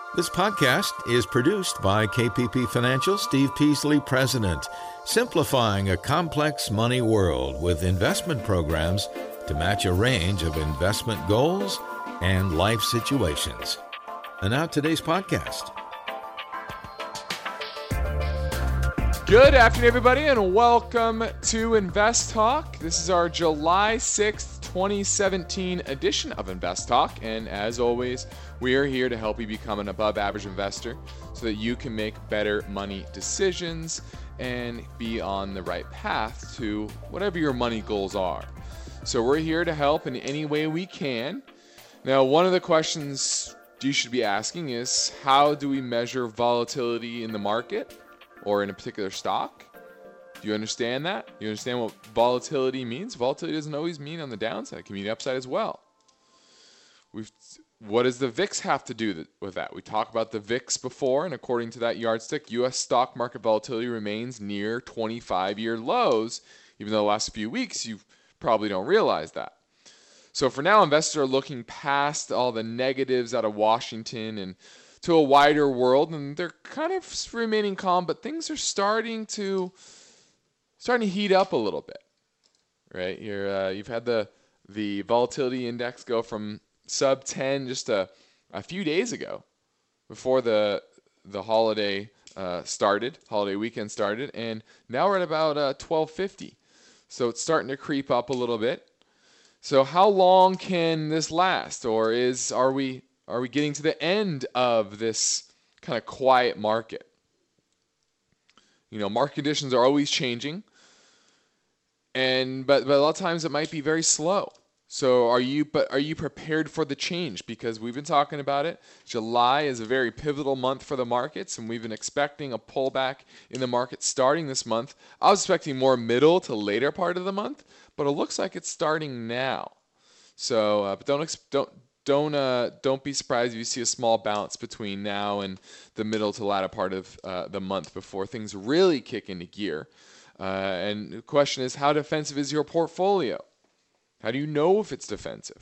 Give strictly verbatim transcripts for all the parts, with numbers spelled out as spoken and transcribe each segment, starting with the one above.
This podcast is produced by K P P Financial, Steve Peasley, President, simplifying a complex money world with investment programs to match a range of investment goals and life situations. And now today's podcast. Good afternoon, everybody, and welcome to Invest Talk. This is our July sixth, twenty seventeen edition of Invest Talk, and as always, we are here to help you become an above-average investor so that you can make better money decisions and be on the right path to whatever your money goals are. So we're here to help in any way we can. Now, one of the questions you should be asking is, how do we measure volatility in the market or in a particular stock? Do you understand that? You understand what volatility means? Volatility doesn't always mean on the downside. It can mean the upside as well. We've, what does the V I X have to do with that? We talked about the V I X before, and according to that yardstick, U S stock market volatility remains near twenty-five-year lows, even though the last few weeks you probably don't realize that. So for now, investors are looking past all the negatives out of Washington and to a wider world, and they're kind of remaining calm, but things are starting to starting to heat up a little bit, right? You're, uh, you've had the the volatility index go from sub ten just a, a few days ago, before the the holiday uh, started, holiday weekend started, and now we're at about uh, twelve fifty. So it's starting to creep up a little bit. So how long can this last, or is are we are we getting to the end of this kind of quiet market? You know, market conditions are always changing, and but, but a lot of times it might be very slow. So are you but are you prepared for the change? Because we've been talking about it. July is a very pivotal month for the markets, and we've been expecting a pullback in the market starting this month. I was expecting more middle to later part of the month, but it looks like it's starting now. So, uh, but don't don't don't uh, don't be surprised if you see a small bounce between now and the middle to latter part of uh, the month before things really kick into gear. Uh, and the question is, how defensive is your portfolio? How do you know if it's defensive?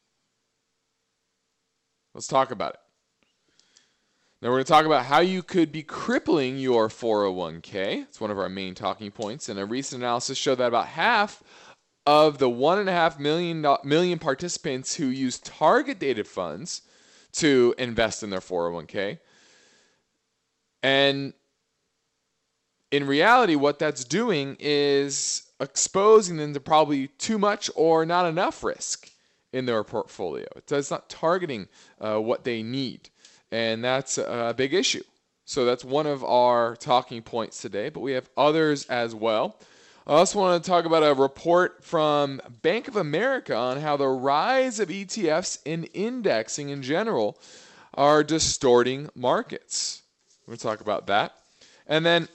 Let's talk about it. Now we're going to talk about how you could be crippling your four oh one k. It's one of our main talking points, and a recent analysis showed that about half of the one and a half million million participants who use target-dated funds to invest in their four oh one k, and in reality, what that's doing is exposing them to probably too much or not enough risk in their portfolio. It's not targeting uh, what they need, and that's a big issue. So that's one of our talking points today, but we have others as well. I also want to talk about a report from Bank of America on how the rise of E T Fs and indexing in general are distorting markets. We're going to talk about that. And then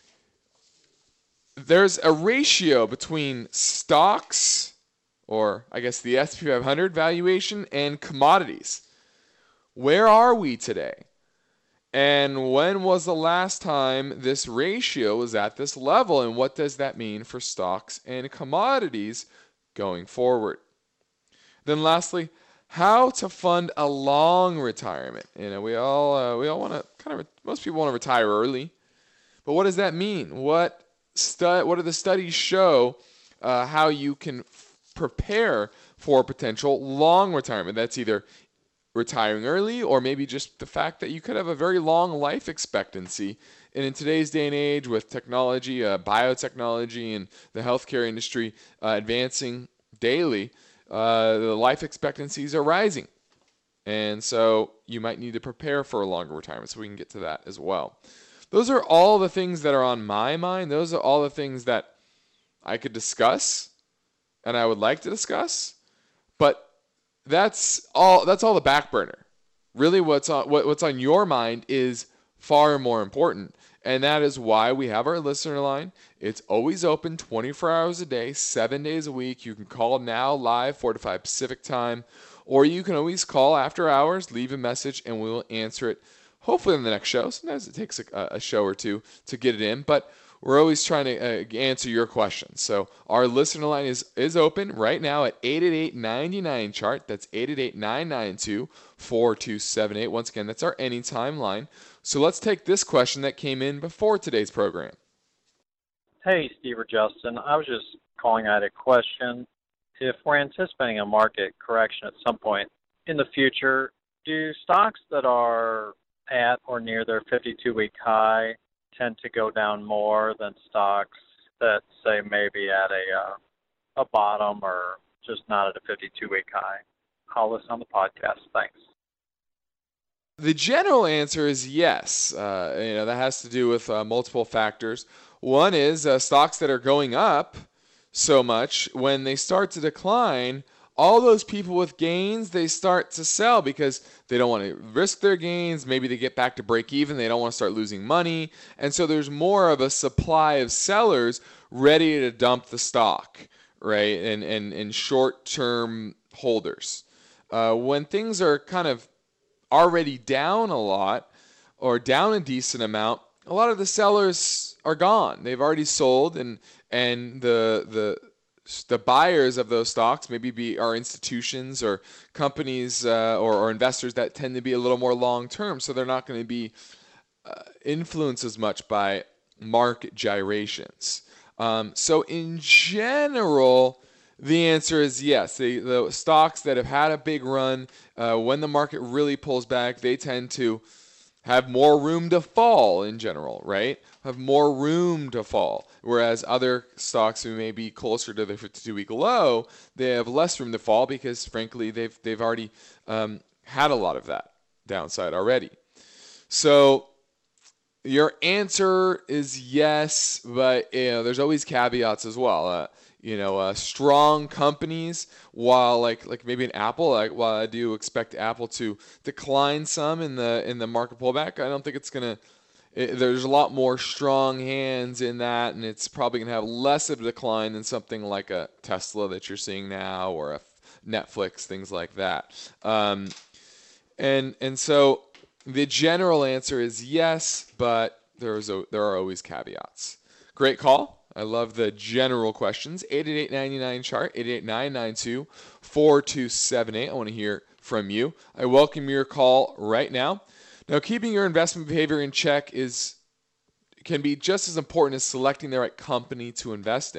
there's a ratio between stocks, or I guess the S and P five hundred valuation, and commodities. Where are we today? And when was the last time this ratio was at this level? And what does that mean for stocks and commodities going forward? Then lastly, how to fund a long retirement. You know, we all uh, we all want to kind of most people want to retire early, but what does that mean? What stu- What do the studies show uh, how you can f- prepare for a potential long retirement? That's either retiring early, or maybe just the fact that you could have a very long life expectancy. And in today's day and age, with technology, uh, biotechnology, and the healthcare industry uh, advancing daily, uh, the life expectancies are rising. And so you might need to prepare for a longer retirement, so we can get to that as well. Those are all the things that are on my mind. Those are all the things that I could discuss and I would like to discuss, but That's all. That's all the back burner. Really, what's on what, what's on your mind is far more important, and that is why we have our listener line. It's always open, twenty-four hours a day, seven days a week. You can call now live, four to five Pacific time, or you can always call after hours, leave a message, and we will answer it. Hopefully, in the next show. Sometimes it takes a, a show or two to get it in, but we're always trying to uh, answer your questions. So our listener line is, is open right now at eight eight eight, nine nine, chart. That's eight eight eight, nine nine two, four two seven eight. Once again, that's our anytime line. So let's take this question that came in before today's program. Hey, Steve or Justin. I was just calling out a question. If we're anticipating a market correction at some point in the future, do stocks that are at or near their fifty-two week high tend to go down more than stocks that, say, maybe at a uh, a bottom or just not at a fifty-two week high? I'll listen on the podcast. Thanks. The general answer is yes. Uh, you know, that has to do with uh, multiple factors. One is uh, stocks that are going up so much, when they start to decline, all those people with gains, they start to sell because they don't want to risk their gains. Maybe they get back to break even. They don't want to start losing money. And so there's more of a supply of sellers ready to dump the stock, right? And, and, and short-term holders. Uh, when things are kind of already down a lot or down a decent amount, a lot of the sellers are gone. They've already sold, and and the the the buyers of those stocks maybe be are institutions or companies uh, or, or investors that tend to be a little more long term, so they're not going to be uh, influenced as much by market gyrations. Um, so in general, the answer is yes. The, the stocks that have had a big run, uh, when the market really pulls back, they tend to have more room to fall in general, right? Have more room to fall. Whereas other stocks who may be closer to the fifty-two week low, they have less room to fall because, frankly, they've they've already um, had a lot of that downside already. So your answer is yes, but you know, there's always caveats as well. Uh, You know, uh, strong companies, while like like maybe an Apple, like while I do expect Apple to decline some in the in the market pullback, I don't think it's gonna. It, there's a lot more strong hands in that, and it's probably gonna have less of a decline than something like a Tesla that you're seeing now, or a Netflix, things like that. Um, and and so the general answer is yes, but there's a, there are always caveats. Great call. I love the general questions. eight eight eight, nine nine, chart, eight eight eight, nine nine two, four two seven eight. I want to hear from you. I welcome your call right now. Now, keeping your investment behavior in check is can be just as important as selecting the right company to invest in.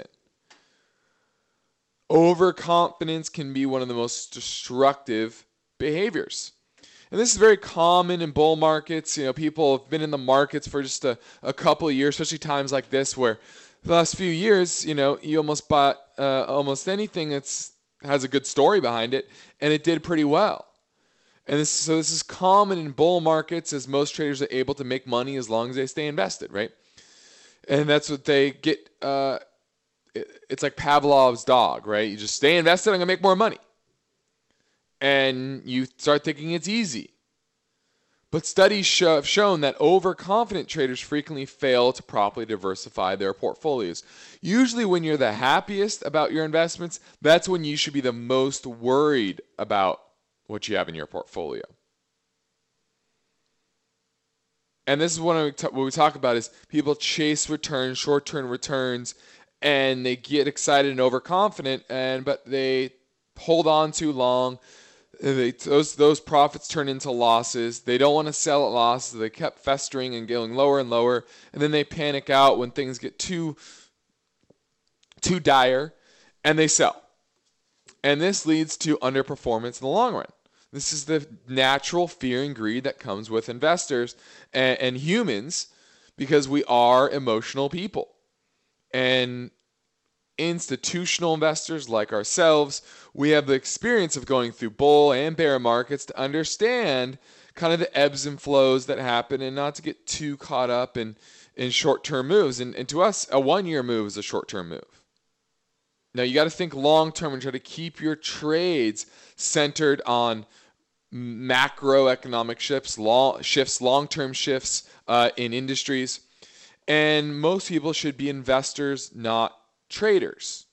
Overconfidence can be one of the most destructive behaviors. And this is very common in bull markets. You know, people have been in the markets for just a, a couple of years, especially times like this where the last few years, you know, you almost bought uh, almost anything that's has a good story behind it, and it did pretty well. And this, so this is common in bull markets, as most traders are able to make money as long as they stay invested, right? And that's what they get. Uh, it, it's like Pavlov's dog, right? You just stay invested, I'm going to make more money. And you start thinking it's easy. But studies show, have shown that overconfident traders frequently fail to properly diversify their portfolios. Usually when you're the happiest about your investments, that's when you should be the most worried about what you have in your portfolio. And this is what we, t- what we talk about is people chase returns, short-term returns, and they get excited and overconfident, and but they hold on too long. They, those those profits turn into losses. They don't want to sell at losses. So they kept festering and going lower and lower, and then they panic out when things get too too dire, and they sell. And this leads to underperformance in the long run. This is the natural fear and greed that comes with investors and, and humans, because we are emotional people. And institutional investors like ourselves, we have the experience of going through bull and bear markets to understand kind of the ebbs and flows that happen and not to get too caught up in, in short-term moves. And, and to us, a one-year move is a short-term move. Now, you got to think long-term and try to keep your trades centered on macroeconomic shifts, long, shifts, long-term shifts uh, in industries. And most people should be investors, not traders.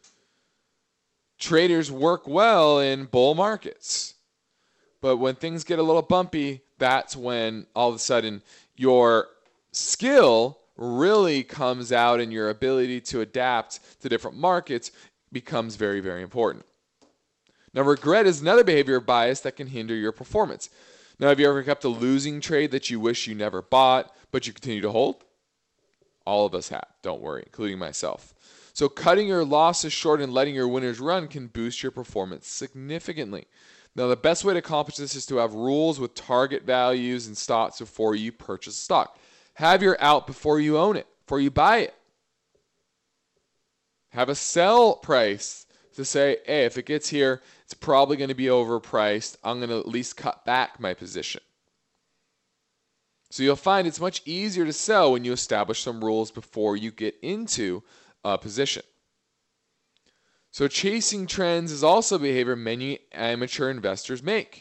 Traders work well in bull markets. But when things get a little bumpy, that's when all of a sudden your skill really comes out and your ability to adapt to different markets becomes very, very important. Now, regret is another behavior bias that can hinder your performance. Now, have you ever kept a losing trade that you wish you never bought, but you continue to hold? All of us have, don't worry, including myself. So cutting your losses short and letting your winners run can boost your performance significantly. Now, the best way to accomplish this is to have rules with target values and stops before you purchase a stock. Have your out before you own it, before you buy it. Have a sell price to say, hey, if it gets here, it's probably going to be overpriced. I'm going to at least cut back my position. So you'll find it's much easier to sell when you establish some rules before you get into a position. So chasing trends is also behavior many amateur investors make.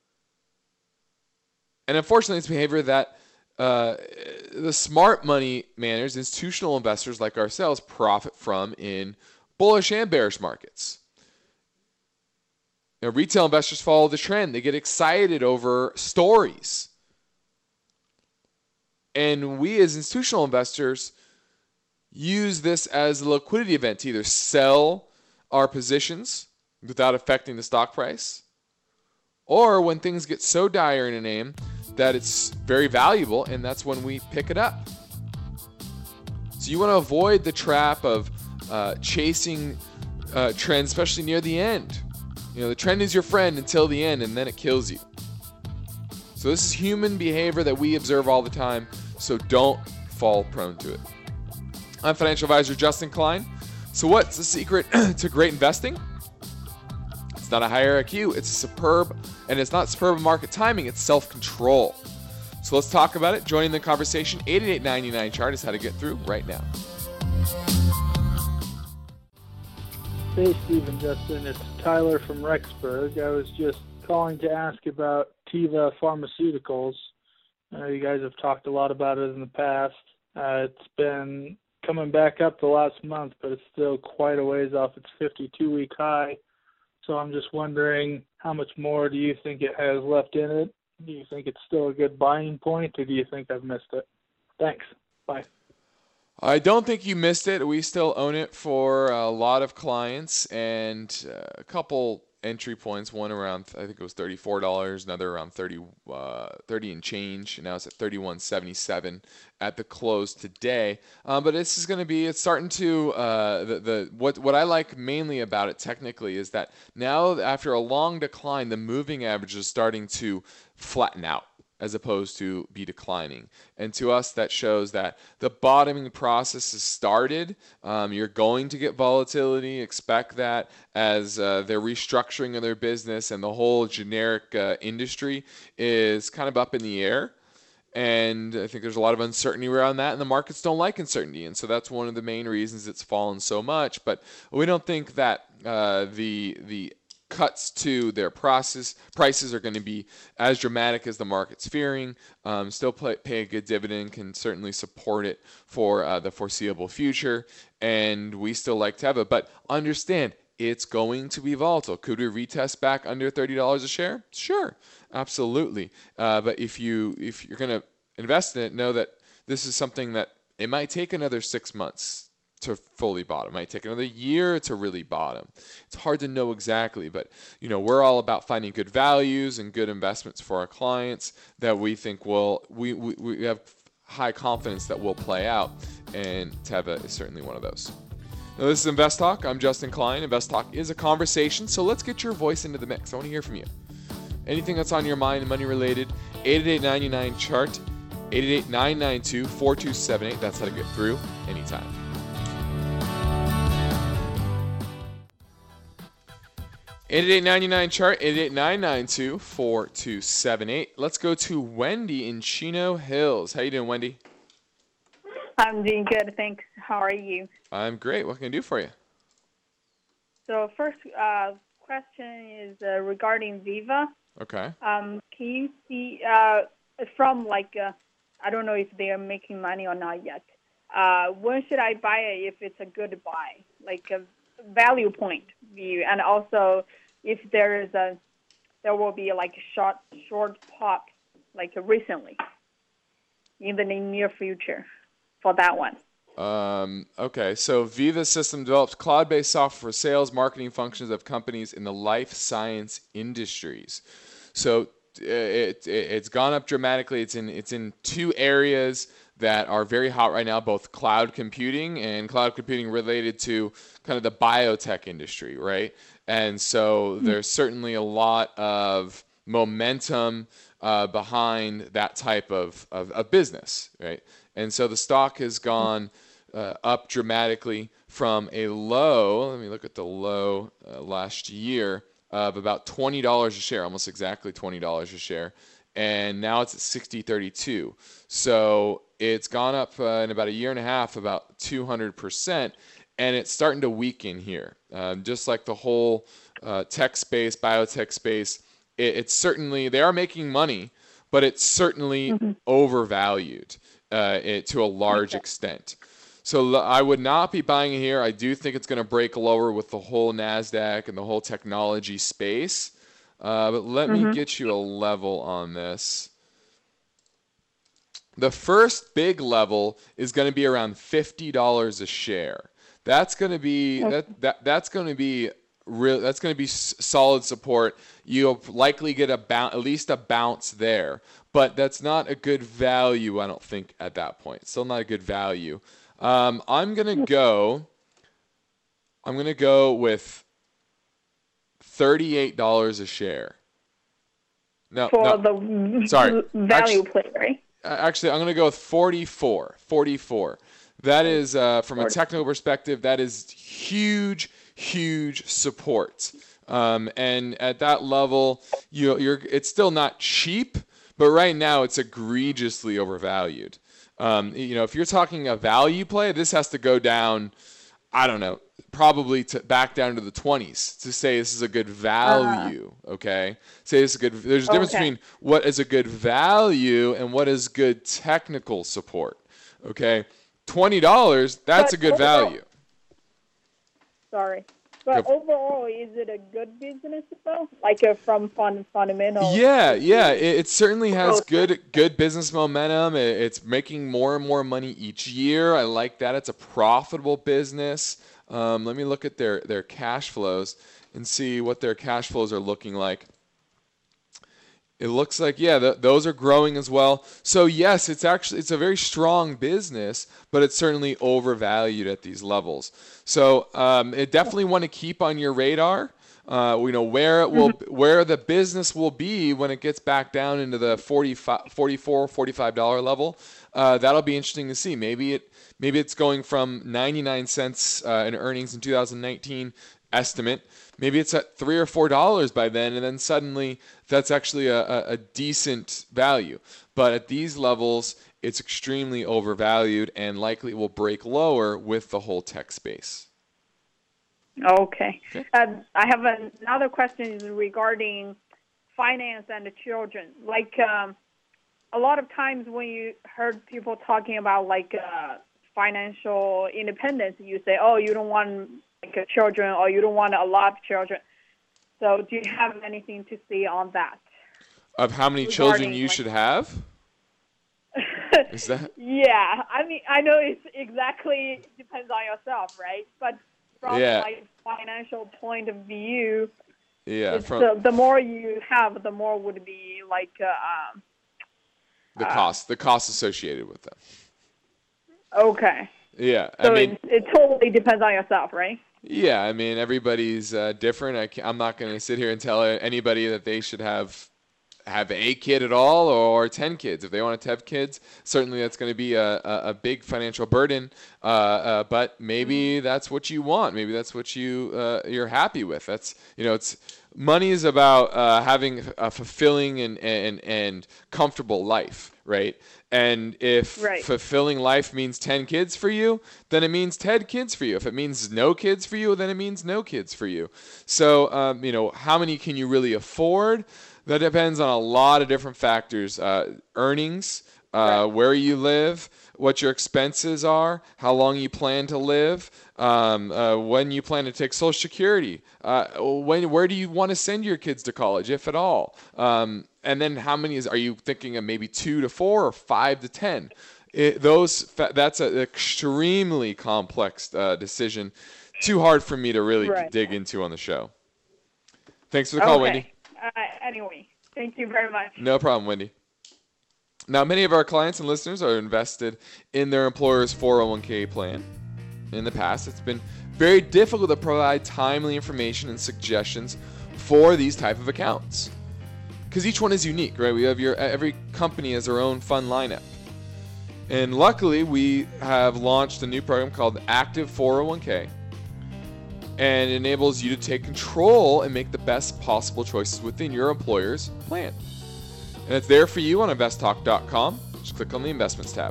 And unfortunately, it's behavior that uh, the smart money managers, institutional investors like ourselves, profit from in bullish and bearish markets. You know, retail investors follow the trend. They get excited over stories. And we as institutional investors use this as a liquidity event to either sell our positions without affecting the stock price, or when things get so dire in a name that it's very valuable, and that's when we pick it up. So you want to avoid the trap of uh, chasing uh, trends, especially near the end. You know, the trend is your friend until the end, and then it kills you. So this is human behavior that we observe all the time, so don't fall prone to it. I'm financial advisor Justin Klein. So what's the secret to great investing? It's not a higher I Q, it's a superb, and it's not superb market timing, it's self-control. So let's talk about it. Joining the conversation, eight eight eight, nine nine chart is how to get through right now. Hey, Stephen, Justin, it's Tyler from Rexburg. I was just calling to ask about Teva Pharmaceuticals. I know you guys have talked a lot about it in the past. Uh, it's been coming back up the last month, but it's still quite a ways off its fifty-two-week high. So I'm just wondering, how much more do you think it has left in it? Do you think it's still a good buying point, or do you think I've missed it? Thanks. Bye. I don't think you missed it. We still own it for a lot of clients, and uh, a couple entry points. One around, I think it was thirty-four dollars, another around thirty, uh, thirty and change, and now it's at thirty-one seventy-seven at the close today. Um, but this is going to be, it's starting to, uh, the, the what what I like mainly about it technically is that now after a long decline, the moving average is starting to flatten out as opposed to be declining. And to us, that shows that the bottoming process has started. Um, you're going to get volatility. Expect that as uh, they're restructuring of their business, and the whole generic uh, industry is kind of up in the air. And I think there's a lot of uncertainty around that, and the markets don't like uncertainty. And so that's one of the main reasons it's fallen so much. But we don't think that uh, the the cuts to their process prices are going to be as dramatic as the market's fearing. Um, still play, pay a good dividend, can certainly support it for uh, the foreseeable future, and we still like Teva. But understand, it's going to be volatile. Could we retest back under thirty dollars a share? Sure, absolutely. Uh, but if you if you're going to invest in it, know that this is something that it might take another six months to fully bottom. It might take another year to really bottom. It's hard to know exactly, but you know, we're all about finding good values and good investments for our clients that we think will we we, we have high confidence that will play out, and Teva is certainly one of those. Now, this is Invest Talk. I'm Justin Klein. Invest Talk is a conversation, so let's get your voice into the mix. I want to hear from you. Anything that's on your mind, money related, eight eight eight, nine nine chart, eight eight eight, nine nine two, four two seven eight. That's how to get through anytime. eight eight eight, nine nine chart, eight eight eight, nine nine two, four two seven eight. Let's go to Wendy in Chino Hills. How you doing, Wendy? I'm doing good, thanks. How are you? I'm great. What can I do for you? So first uh, question is uh, regarding Viva. Okay. Um, can you see uh, from like, uh, I don't know if they are making money or not yet. Uh, when should I buy it if it's a good buy? Like a value point view, and also if there is a there will be like a short short pop like recently in the near future. for that one. Um, okay, so Veeva System develops cloud-based software for sales, marketing functions of companies in the life science industries. So it, it it's gone up dramatically. It's in it's in two areas that are very hot right now, both cloud computing and cloud computing related to kind of the biotech industry, right? And so mm-hmm. there's certainly a lot of momentum uh, behind that type of, of, of business, right? And so the stock has gone uh, up dramatically from a low, let me look at the low uh, last year, of about twenty dollars a share, almost exactly twenty dollars a share. And now it's at sixty thirty-two. So it's gone up uh, in about a year and a half, about two hundred percent. And it's starting to weaken here. Um, just like the whole uh, tech space, biotech space, it, it's certainly, they are making money, but it's certainly mm-hmm. overvalued uh, it, to a large okay. extent. So I would not be buying it here. I do think it's going to break lower with the whole NASDAQ and the whole technology space. Uh, but let mm-hmm. me get you a level on this. The first big level is going to be around fifty dollars a share. That's going to be okay. that, that that's going to be real. That's going to be s- solid support. You'll likely get a bounce, at least a bounce there. But that's not a good value, I don't think, at that point. Still not a good value. Um, I'm gonna go. I'm gonna go with thirty-eight dollars a share. No, for no, the sorry, value actually, play, right? Actually, I'm gonna go with forty-four. forty-four. That is, uh, from a technical perspective, that is huge, huge support. Um, and at that level, you, you're. It's still not cheap, but right now it's egregiously overvalued. Um, you know, if you're talking a value play, this has to go down, I don't know, probably to back down to the twenties to say this is a good value, uh-huh. okay? Say this is a good, there's a difference okay. between what is a good value and what is good technical support, okay? twenty dollars, that's but a good overall, value. Sorry. But Go. overall, is it a good business though? Like a, from fund, fundamental? Yeah, yeah. It, it certainly has good good business momentum. It, it's making more and more money each year. I like that. It's a profitable business. Um, let me look at their, their cash flows and see what their cash flows are looking like. It looks like, yeah, th- those are growing as well. So yes, it's actually, it's a very strong business, but it's certainly overvalued at these levels. So um, it definitely want to keep on your radar. Uh, you know, where it will, mm-hmm. where the business will be when it gets back down into the forty-five, forty-four, forty-five dollars level. Uh, that'll be interesting to see. Maybe it, maybe it's going from ninety-nine cents uh, in earnings in two thousand nineteen estimate. Maybe it's at three or four dollars by then, and then suddenly that's actually a, a, a decent value. But at these levels, it's extremely overvalued and likely will break lower with the whole tech space. Okay. okay. Uh, I have another question regarding finance and the children. Like um, a lot of times when you heard people talking about like uh, financial independence, you say, "Oh, you don't want." Like children, or you don't want a lot of children. So do you have anything to say on that? Of how many children you like, should have? Is that? Yeah, I mean, I know it's exactly depends on yourself, right? But from yeah. like financial point of view, yeah, from, the, the more you have, the more would be like uh, um, the uh, cost, the cost associated with them. Okay. Yeah, so I mean, it, it totally depends on yourself, right? Yeah, I mean, everybody's uh, different. I can't, I'm not going to sit here and tell anybody that they should have have a kid at all or ten kids. If they want to have kids, certainly that's going to be a, a, a big financial burden. Uh, uh, but maybe that's what you want. Maybe that's what you uh, you're happy with. That's you know, it's money is about uh, having a fulfilling and and and comfortable life, right? And if right. fulfilling life means ten kids for you, then it means ten kids for you. If it means no kids for you, then it means no kids for you. So, um, you know, how many can you really afford? That depends on a lot of different factors. Uh, earnings, uh, right. where you live, what your expenses are, how long you plan to live, um, uh, when you plan to take Social Security, uh, when, where do you want to send your kids to college, if at all? Um, and then how many is, are you thinking of maybe two to four or five to ten? it, those that's an extremely complex uh, decision. Too hard for me to really Right. dig into on the show. Thanks for the call, okay. Wendy. Uh, anyway, thank you very much. No problem, Wendy. Now, many of our clients and listeners are invested in their employer's four oh one k plan. In the past, it's been very difficult to provide timely information and suggestions for these type of accounts because each one is unique, right? We have your every company has their own fund lineup, and luckily, we have launched a new program called Active four oh one k, and it enables you to take control and make the best possible choices within your employer's plan. And it's there for you on invest talk dot com. Just click on the Investments tab.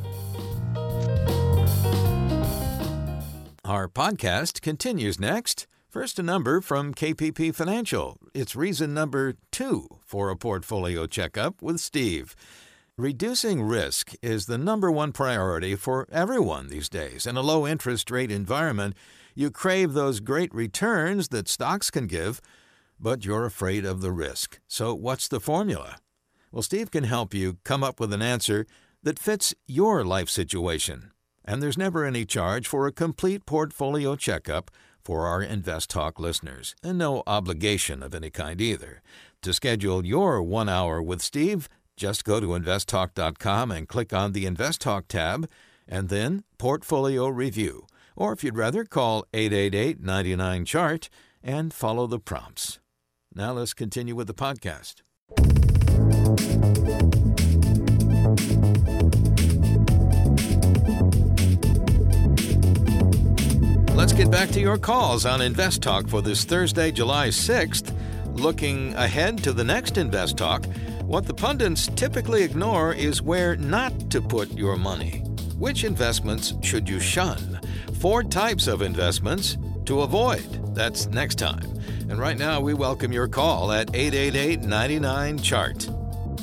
Our podcast continues next. First, a number from K P P Financial. It's reason number two for a portfolio checkup with Steve. Reducing risk is the number one priority for everyone these days. In a low interest rate environment, you crave those great returns that stocks can give, but you're afraid of the risk. So what's the formula? Well, Steve can help you come up with an answer that fits your life situation. And there's never any charge for a complete portfolio checkup for our Invest Talk listeners, and no obligation of any kind either. To schedule your one hour with Steve, just go to invest talk dot com and click on the Invest Talk tab, and then Portfolio Review. Or if you'd rather, call eight eight eight, nine nine, C H A R T and follow the prompts. Now let's continue with the podcast. Let's get back to your calls on Invest Talk for this Thursday, July sixth. Looking ahead to the next Invest Talk, what the pundits typically ignore is where not to put your money. Which investments should you shun? Four types of investments to avoid. That's next time. And right now, we welcome your call at eight eight eight, nine nine, C H A R T.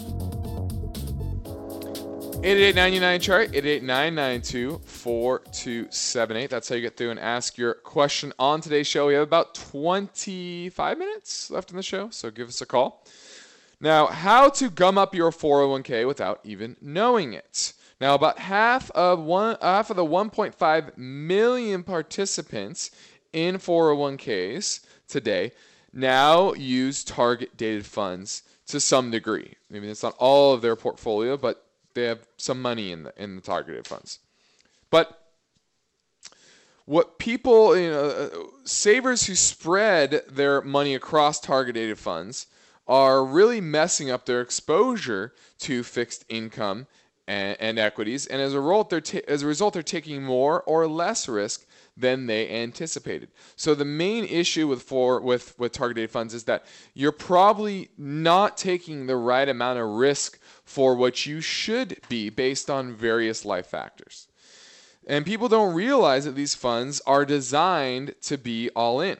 eight eight eight, nine nine, C H A R T, eight eight nine, nine two, four two seven eight. That's how you get through and ask your question on today's show. We have about twenty-five minutes left in the show, so give us a call. Now, how to gum up your four oh one k without even knowing it. Now, about half of one half of the one point five million participants in four oh one k's today now use target dated funds to some degree. Maybe it's not all of their portfolio, but they have some money in the in the targeted funds. But what people, you know, savers who spread their money across targeted funds are really messing up their exposure to fixed income and, and equities, and as a result, they're ta- as a result, they're taking more or less risk than they anticipated. So the main issue with for with with targeted funds is that you're probably not taking the right amount of risk for what you should be based on various life factors. And people don't realize that these funds are designed to be all in.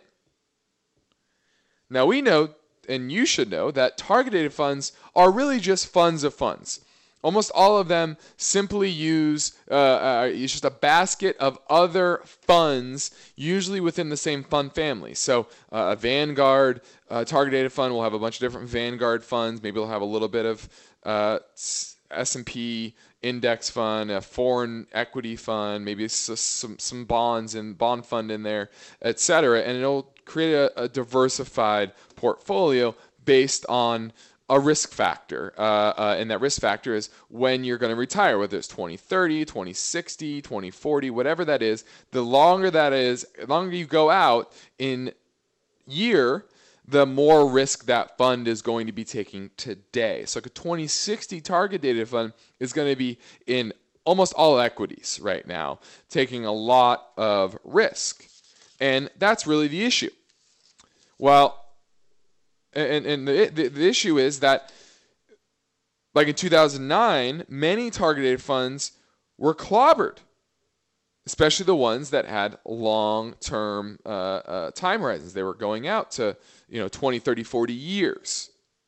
Now we know, and you should know, that targeted funds are really just funds of funds. Almost all of them simply use, uh, uh, it's just a basket of other funds, usually within the same fund family. So uh, a Vanguard uh, target-dated fund will have a bunch of different Vanguard funds. Maybe it'll have a little bit of uh, S and P index fund, a foreign equity fund, maybe some some bonds and bond fund in there, et cetera. And it'll create a, a diversified portfolio based on a risk factor, uh, uh, and that risk factor is when you're going to retire, whether it's twenty thirty, twenty sixty, twenty forty, whatever that is. The longer that is, the longer you go out in year, the more risk that fund is going to be taking today. So like a twenty sixty target dated fund is going to be in almost all equities right now, taking a lot of risk. And that's really the issue. Well, And, and the, the, the issue is that, like in two thousand nine, many targeted funds were clobbered, especially the ones that had long-term uh, uh, time horizons. They were going out to, you know, twenty, thirty, forty years.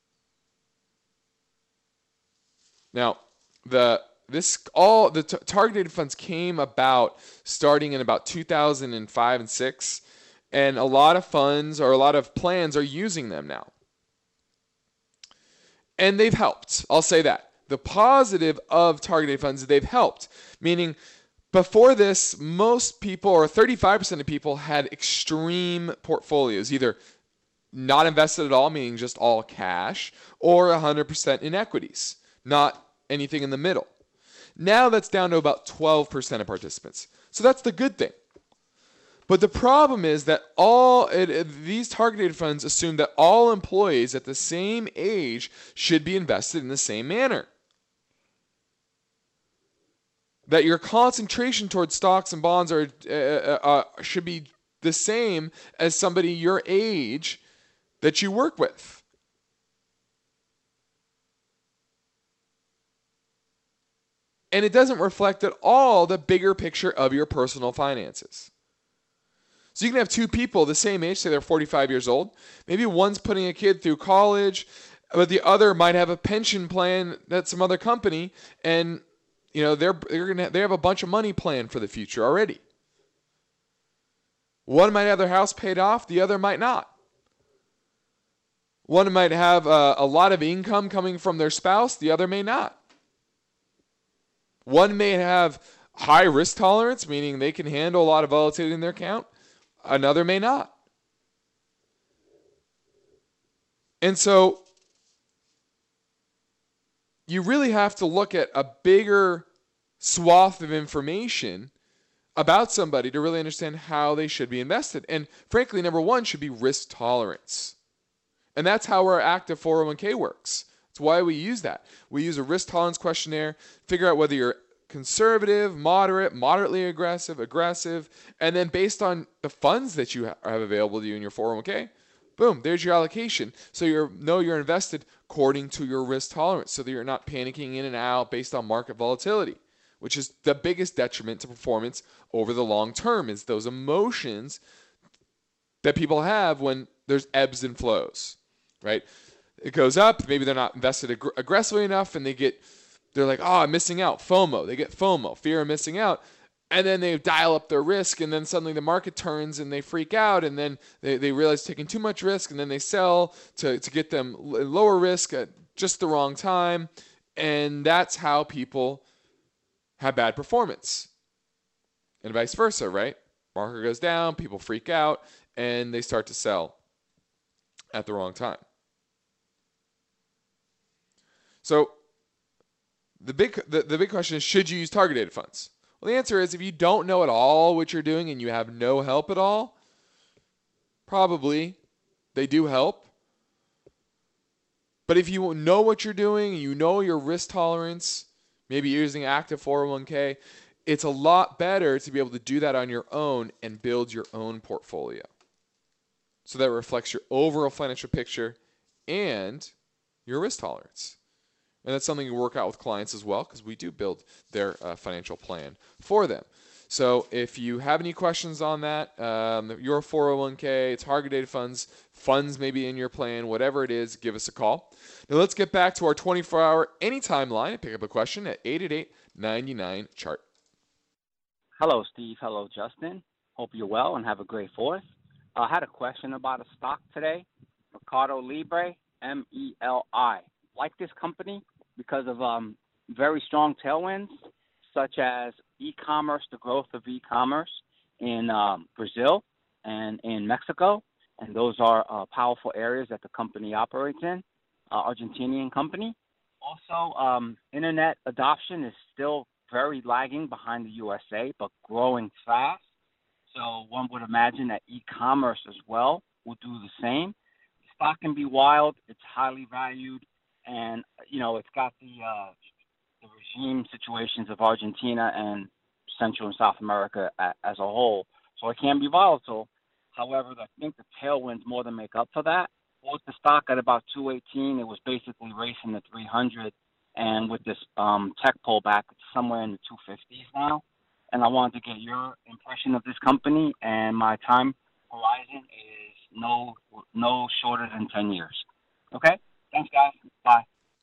Now, the this all the t- targeted funds came about starting in about two thousand five and six, and a lot of funds or a lot of plans are using them now. And they've helped. I'll say that. the positive of targeted funds is they've helped, meaning before this, most people, or thirty-five percent of people, had extreme portfolios, either not invested at all, meaning just all cash, or one hundred percent in equities, not anything in the middle. Now that's down to about twelve percent of participants. So that's the good thing. But the problem is that all it, it, these targeted funds assume that all employees at the same age should be invested in the same manner. That your concentration towards stocks and bonds are uh, uh, should be the same as somebody your age that you work with. And it doesn't reflect at all the bigger picture of your personal finances. So you can have two people the same age, say they're forty-five years old. Maybe one's putting a kid through college, but the other might have a pension plan at some other company, and you know they're they're gonna they have a bunch of money planned for the future already. One might have their house paid off, the other might not. One might have a, a lot of income coming from their spouse, the other may not. One may have high risk tolerance, meaning they can handle a lot of volatility in their account. Another may not. And so you really have to look at a bigger swath of information about somebody to really understand how they should be invested. And frankly, number one should be risk tolerance. And that's how our active four oh one k works. That's why we use that. We use a risk tolerance questionnaire, figure out whether you're conservative, moderate, moderately aggressive, aggressive, and then based on the funds that you have available to you in your four oh one k, boom, there's your allocation. So you know you're invested according to your risk tolerance so that you're not panicking in and out based on market volatility, which is the biggest detriment to performance over the long term, is those emotions that people have when there's ebbs and flows, right? It goes up, maybe they're not invested ag- aggressively enough, and they get They're like, oh, I'm missing out. FOMO. They get FOMO, fear of missing out. And then they dial up their risk, and then suddenly the market turns and they freak out, and then they, they realize taking too much risk, and then they sell to, to get them lower risk at just the wrong time. And that's how people have bad performance. And vice versa, right? Market goes down, people freak out, and they start to sell at the wrong time. So The big the, the big question is, should you use target-dated funds? Well, the answer is, if you don't know at all what you're doing and you have no help at all, probably they do help. But if you know what you're doing and you know your risk tolerance, maybe you're using active four oh one k, it's a lot better to be able to do that on your own and build your own portfolio. So that reflects your overall financial picture and your risk tolerance. And that's something we work out with clients as well, because we do build their uh, financial plan for them. So if you have any questions on that, um, your four oh one k, target-dated funds, funds maybe in your plan, whatever it is, give us a call. Now let's get back to our twenty-four hour anytime line and pick up a question at eight eight eight, nine nine, C H A R T. Hello, Steve. Hello, Justin. Hope you're well and have a great fourth. Uh, I had a question about a stock today, Mercado Libre, M E L I. Like this company because of um, very strong tailwinds, such as e-commerce, the growth of e-commerce in um, Brazil and in Mexico. And those are uh, powerful areas that the company operates in, uh, Argentinian company. Also, um, internet adoption is still very lagging behind the U S A, but growing fast. So one would imagine that e-commerce as well will do the same. The stock can be wild. It's highly valued. And, you know, it's got the, uh, the regime situations of Argentina and Central and South America a, as a whole. So it can be volatile. However, I think the tailwinds more than make up for that. With the stock at about two eighteen, it was basically racing to three hundred. And with this um, tech pullback, it's somewhere in the two fifties now. And I wanted to get your impression of this company. And my time horizon is no no shorter than ten years. Okay? Thanks, guys. Bye.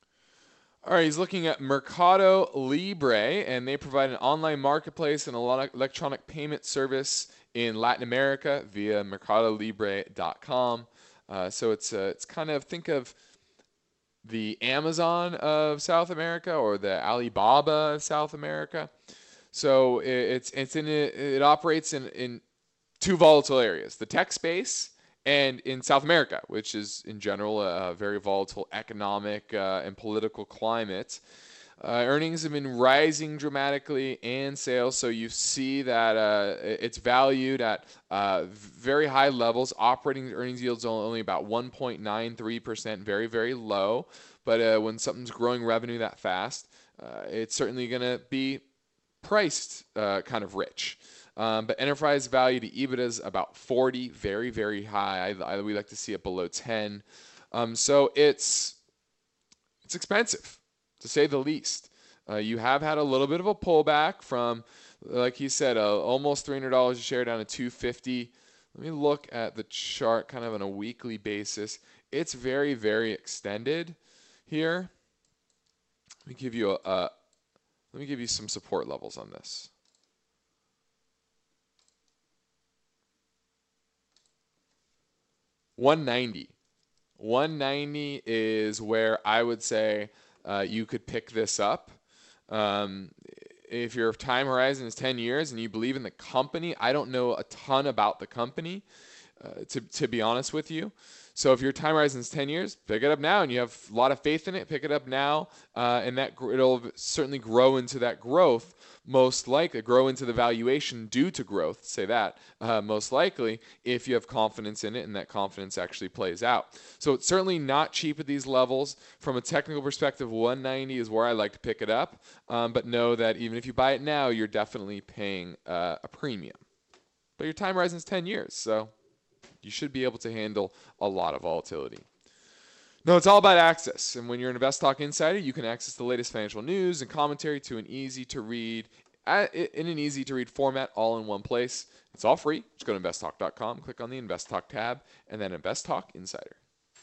All right, he's looking at Mercado Libre, and they provide an online marketplace and a lot of electronic payment service in Latin America via mercado libre dot com. Uh, so it's uh, it's kind of, think of the Amazon of South America or the Alibaba of South America. So it, it's it's in it, it operates in, in two volatile areas: the tech space and in South America, which is in general a, a very volatile economic uh, and political climate. Uh, earnings have been rising dramatically, and sales. So you see that uh, it's valued at uh, very high levels. Operating earnings yields are only about one point nine three percent, very, very low. But uh, when something's growing revenue that fast, uh, it's certainly going to be priced uh, kind of rich. Um, but enterprise value to EBITDA is about forty, very, very high. I, I, we like to see it below ten. Um, so it's it's expensive, to say the least. Uh, you have had a little bit of a pullback from, like he said, uh, almost three hundred dollars a share down to two hundred fifty dollars. Let me look at the chart kind of on a weekly basis. It's very, very extended here. Let me give you a, a let me give you some support levels on this. one ninety. one ninety is where I would say uh, you could pick this up. Um, if your time horizon is ten years and you believe in the company, I don't know a ton about the company, uh, to, to be honest with you. So if your time horizon is ten years, pick it up now, and you have a lot of faith in it, pick it up now, uh, and that it'll certainly grow into that growth, most likely, grow into the valuation due to growth, say that, uh, most likely, if you have confidence in it and that confidence actually plays out. So it's certainly not cheap at these levels. From a technical perspective, one ninety is where I like to pick it up, um, but know that even if you buy it now, you're definitely paying uh, a premium. But your time horizon is ten years, so you should be able to handle a lot of volatility. No, it's all about access. And when you're an InvestTalk Insider, you can access the latest financial news and commentary to an easy-to-read, in an easy-to-read format, all in one place. It's all free. Just go to invest talk dot com, click on the InvestTalk tab, and then InvestTalk Insider.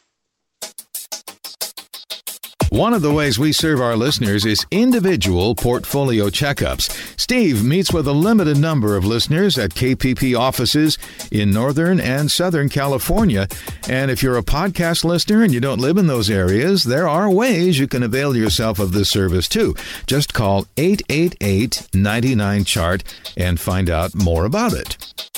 One of the ways we serve our listeners is individual portfolio checkups. Steve meets with a limited number of listeners at K P P offices in Northern and Southern California. And if you're a podcast listener and you don't live in those areas, there are ways you can avail yourself of this service too. Just call eight eight eight, nine nine, C H A R T and find out more about it.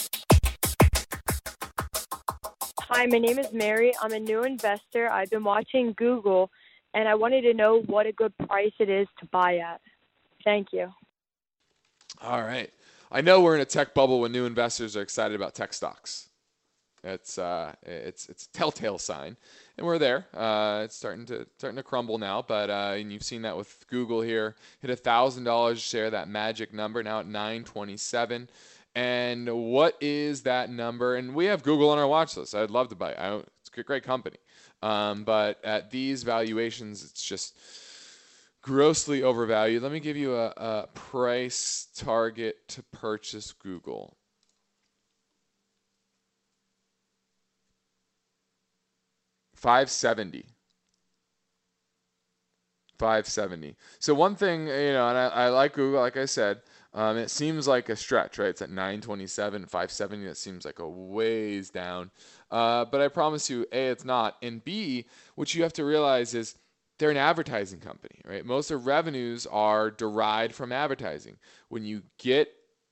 Hi, my name is Mary. I'm a new investor. I've been watching Google, and I wanted to know what a good price it is to buy at. Thank you. All right. I know we're in a tech bubble when new investors are excited about tech stocks. It's uh, it's it's a telltale sign, and we're there. Uh, it's starting to starting to crumble now, but uh, and you've seen that with Google here. Hit a thousand dollars share, that magic number, now at nine twenty-seven. And what is that number? And we have Google on our watch list. I'd love to buy it. I, it's a great company. Um, but at these valuations, it's just grossly overvalued. Let me give you a, a price target to purchase Google. five seventy. five seventy. So one thing, you know, and I, I like Google, like I said, um, it seems like a stretch, right? It's at nine twenty-seven, five seventy. That seems like a ways down. Uh, but I promise you, A, it's not. And B, what you have to realize is they're an advertising company, right? Most of revenues are derived from advertising. When you get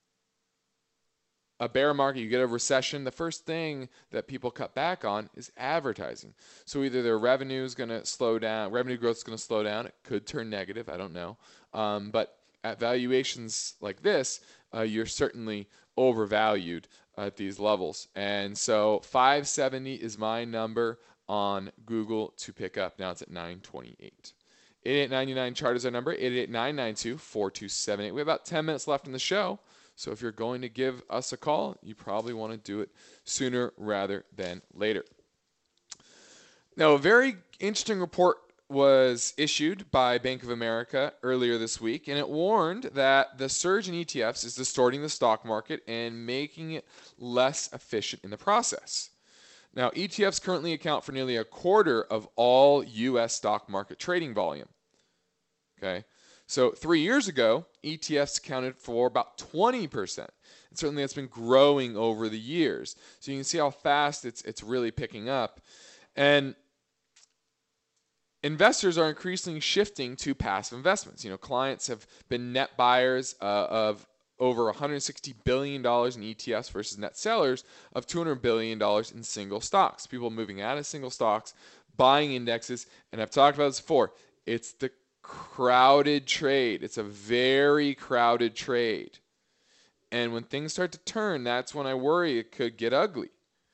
a bear market, you get a recession, the first thing that people cut back on is advertising. So either their revenue is going to slow down, revenue growth is going to slow down. It could turn negative. I don't know. Um, but at valuations like this, uh, you're certainly overvalued at these levels. And so five seventy is my number on Google to pick up. Now it's at nine twenty-eight. eighty-eight ninety-nine chart is our number, eight eight eight, nine nine two, four two seven eight. We have about ten minutes left in the show. So if you're going to give us a call, you probably want to do it sooner rather than later. Now, a very interesting report was issued by Bank of America earlier this week, and it warned that the surge in E T Fs is distorting the stock market and making it less efficient in the process. Now, E T Fs currently account for nearly a quarter of all U S stock market trading volume. Okay, so three years ago, E T Fs accounted for about twenty percent. And certainly that's been growing over the years. So you can see how fast it's it's really picking up. And investors are increasingly shifting to passive investments. You know, clients have been net buyers uh, of over one hundred sixty billion dollars in E T Fs versus net sellers of two hundred billion dollars in single stocks. People moving out of single stocks, buying indexes, and I've talked about this before. It's the crowded trade. It's a very crowded trade. And when things start to turn, that's when I worry it could get ugly.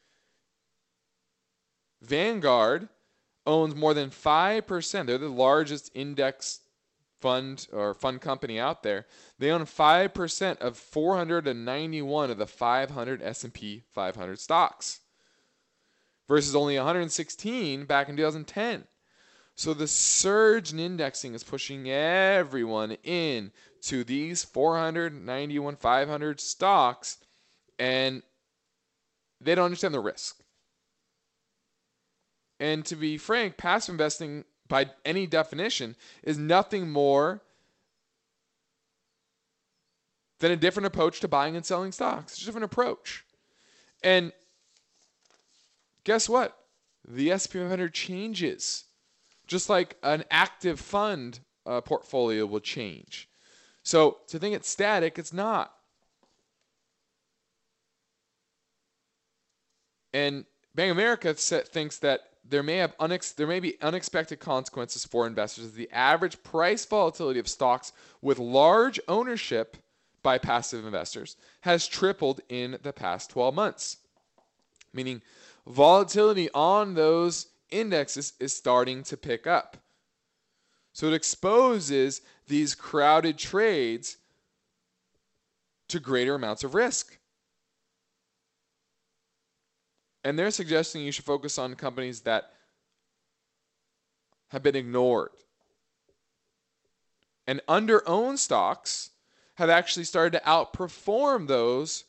Vanguard owns more than five percent. They're the largest index fund or fund company out there. They own five percent of four hundred ninety-one of the five hundred S and P five hundred stocks versus only one hundred sixteen back in two thousand ten. So the surge in indexing is pushing everyone in to these four hundred ninety-one, five hundred stocks, and they don't understand the risk. And to be frank, passive investing, by any definition, is nothing more than a different approach to buying and selling stocks. It's a different approach. And guess what? The S and P five hundred changes. Just like an active fund uh, portfolio will change. So to think it's static, it's not. And Bank of America thinks that there may have unex- there may be unexpected consequences for investors as the average price volatility of stocks with large ownership by passive investors has tripled in the past twelve months. Meaning volatility on those indexes is starting to pick up. So it exposes these crowded trades to greater amounts of risk. And they're suggesting you should focus on companies that have been ignored. And under-owned stocks have actually started to outperform those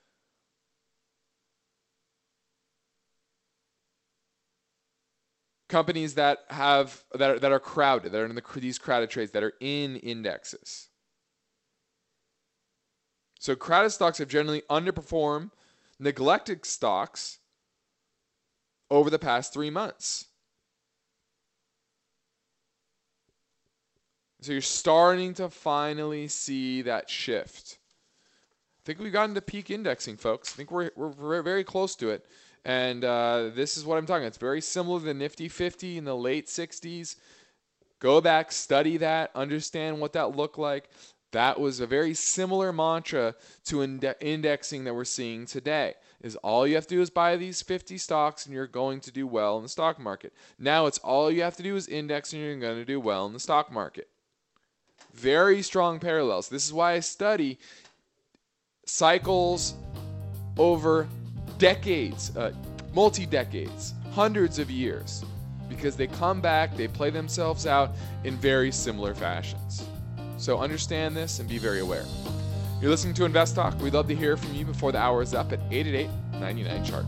companies that have that are, that are crowded, that are in the, these crowded trades, that are in indexes. So crowded stocks have generally underperformed neglected stocks over the past three months. So you're starting to finally see that shift. I think we've gotten to peak indexing, folks. I think we're we're very close to it. And uh, this is what I'm talking about. It's very similar to the Nifty fifty in the late sixties. Go back, study that, understand what that looked like. That was a very similar mantra to inde- indexing that we're seeing today. Is all you have to do is buy these fifty stocks and you're going to do well in the stock market. Now it's all you have to do is index and you're going to do well in the stock market. Very strong parallels. This is why I study cycles over decades, uh, multi-decades, hundreds of years, because they come back, they play themselves out in very similar fashions. So understand this and be very aware. You're listening to Invest Talk. We'd love to hear from you before the hour is up at eight eight eight, nine nine, chart.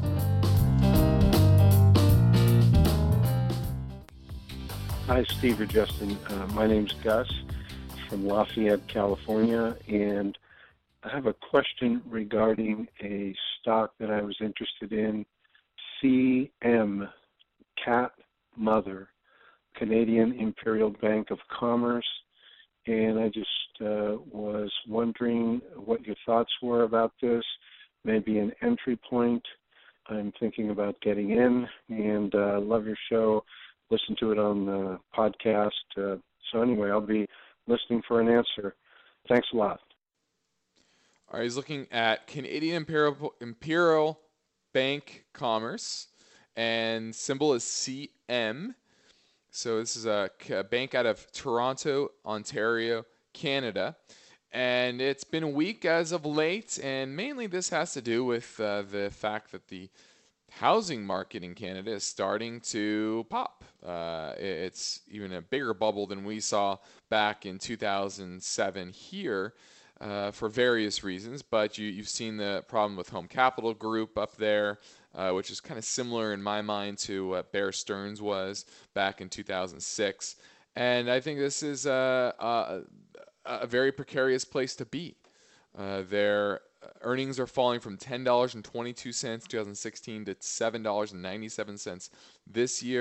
Hi, Steve or Justin. Uh, my name's Gus from Lafayette, California, and I have a question regarding a stock that I was interested in, C M, Cat Mother, Canadian Imperial Bank of Commerce, and I just uh, was wondering what your thoughts were about this, maybe an entry point. I'm thinking about getting in, and uh, love your show. Listen to it on the podcast. Uh, so anyway, I'll be listening for an answer. Thanks a lot. All right, he's looking at Canadian Imperial, Imperial Bank Commerce, and symbol is C M. So this is a, a bank out of Toronto, Ontario, Canada. And it's been weak as of late, and mainly this has to do with uh, the fact that the housing market in Canada is starting to pop. Uh, it's even a bigger bubble than we saw back in two thousand seven here. Uh, for various reasons, but you, you've seen the problem with Home Capital Group up there, uh, which is kind of similar in my mind to what Bear Stearns was back in two thousand six. And I think this is a, a, a very precarious place to be. Uh, their earnings are falling from ten dollars and twenty-two cents in two thousand sixteen to seven dollars and ninety-seven cents this year.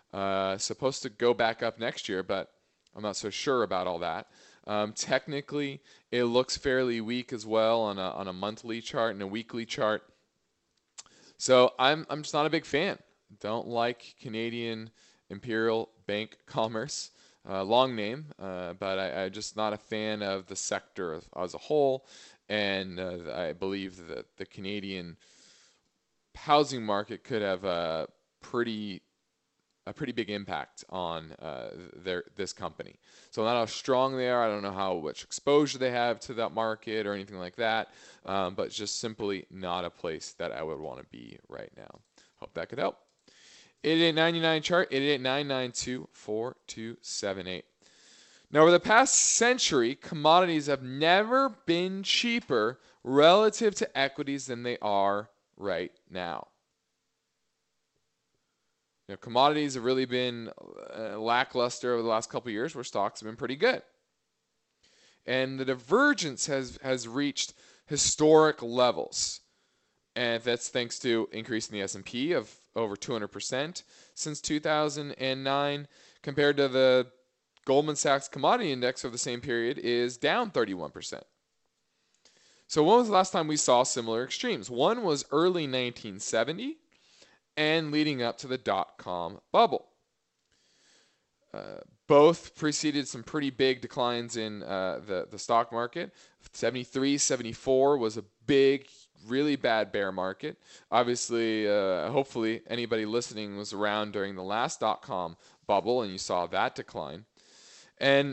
Uh, supposed to go back up next year, but I'm not so sure about all that. Um, technically, it looks fairly weak as well on a on a monthly chart and a weekly chart. So I'm I'm just not a big fan. Don't like Canadian Imperial Bank Commerce. Uh, long name, uh, but I, I'm just not a fan of the sector as, as a whole. And uh, I believe that the Canadian housing market could have a pretty a pretty big impact on uh, their this company. So not how strong they are. I don't know how much exposure they have to that market or anything like that. Um, but just simply not a place that I would want to be right now. Hope that could help. eight eight eight ninety-nine chart, eight eight eight nine nine two four two seven eight. Now, over the past century, commodities have never been cheaper relative to equities than they are right now. You know, commodities have really been uh, lackluster over the last couple of years, where stocks have been pretty good. And the divergence has, has reached historic levels. And that's thanks to increasing the S and P of over two hundred percent since two thousand nine, compared to the Goldman Sachs Commodity Index over the same period is down thirty-one percent. So when was the last time we saw similar extremes? One was early nineteen seventy and leading up to the dot-com bubble. Uh, both preceded some pretty big declines in uh, the, the stock market. seventy-three, seventy-four was a big, really bad bear market. Obviously, uh, hopefully anybody listening was around during the last dot-com bubble and you saw that decline. And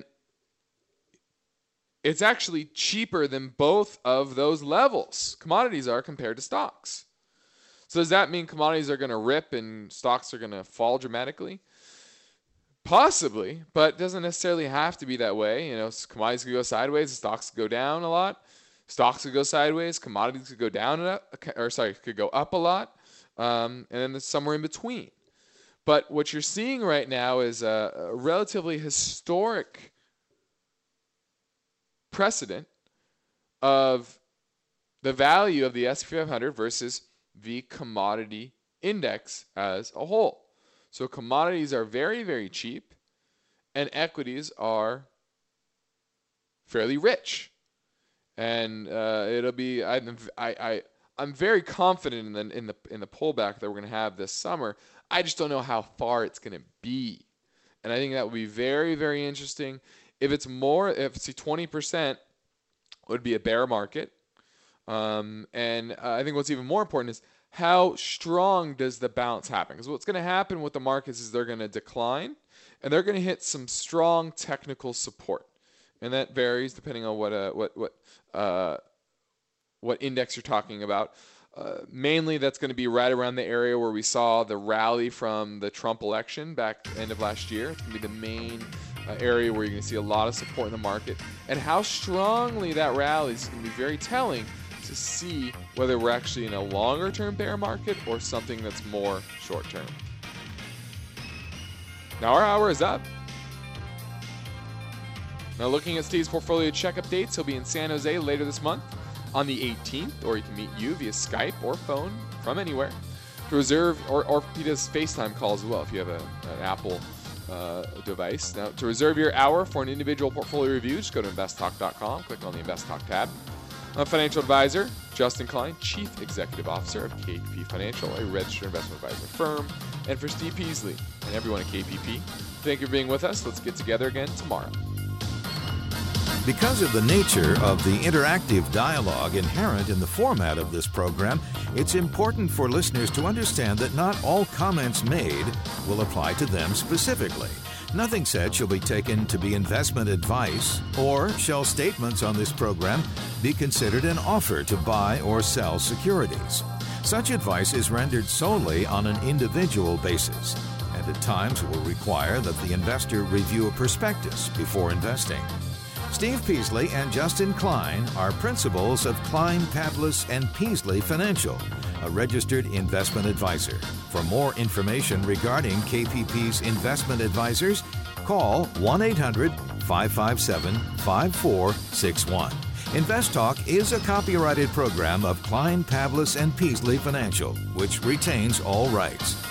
it's actually cheaper than both of those levels. Commodities are compared to stocks. So does that mean commodities are going to rip and stocks are going to fall dramatically? Possibly, but it doesn't necessarily have to be that way. You know, commodities could go sideways, stocks could go down a lot. Stocks could go sideways, commodities could go down, a, or sorry, could go up a lot, um, and then there's somewhere in between. But what you're seeing right now is a, a relatively historic precedent of the value of the S and P five hundred versus the commodity index as a whole. So commodities are very, very cheap, and equities are fairly rich. And uh, it'll be I, I I I'm very confident in the in the in the pullback that we're going to have this summer. I just don't know how far it's going to be, and I think that would be very, very interesting. If it's more, if it's twenty percent, would be a bear market. Um, and uh, I think what's even more important is how strong does the bounce happen? Because what's going to happen with the markets is they're going to decline, and they're going to hit some strong technical support, and that varies depending on what uh, what what uh, what index you're talking about. Uh, mainly, that's going to be right around the area where we saw the rally from the Trump election back end of last year. It's going to be the main uh, area where you're going to see a lot of support in the market, and how strongly that rally is going to be very telling to see whether we're actually in a longer-term bear market or something that's more short-term. Now our hour is up. Now looking at Steve's portfolio checkup dates, he'll be in San Jose later this month on the eighteenth, or he can meet you via Skype or phone from anywhere to reserve, or, or he does FaceTime calls as well if you have a, an Apple uh, device. Now to reserve your hour for an individual portfolio review, just go to invest talk dot com, click on the Invest Talk tab. I'm a financial advisor, Justin Klein, Chief Executive Officer of K P P Financial, a registered investment advisor firm. And for Steve Peasley and everyone at K P P, thank you for being with us. Let's get together again tomorrow. Because of the nature of the interactive dialogue inherent in the format of this program, it's important for listeners to understand that not all comments made will apply to them specifically. Nothing said shall be taken to be investment advice, or shall statements on this program be considered an offer to buy or sell securities. Such advice is rendered solely on an individual basis, and at times will require that the investor review a prospectus before investing. Steve Peasley and Justin Klein are principals of Klein, Pavlis and Peasley Financial, a registered investment advisor. For more information regarding K P P's investment advisors, call one eight hundred five five seven five four six one. Invest Talk is a copyrighted program of Klein, Pavlis and Peasley Financial, which retains all rights.